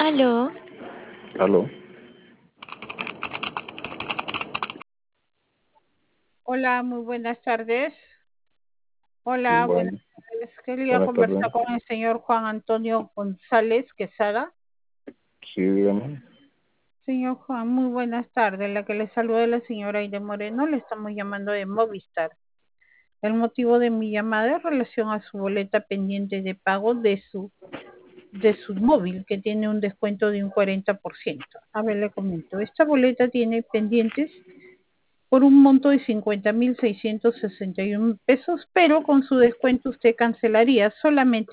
Aló, Aló, hola, muy buenas tardes. sí, Hola, buenas bueno, tardes. Quería buenas tardes. conversar con el señor Juan Antonio González Quesada. Sí, dígame. Señor Juan, muy buenas tardes. La que le saluda es la señora Aide Moreno. Le estamos llamando de Movistar. El motivo de mi llamada es en relación a su boleta pendiente de pago de su móvil, que tiene un descuento de un 40%. A ver, le comento. Esta boleta tiene pendientes por un monto de 50.661 pesos, pero con su descuento usted cancelaría solamente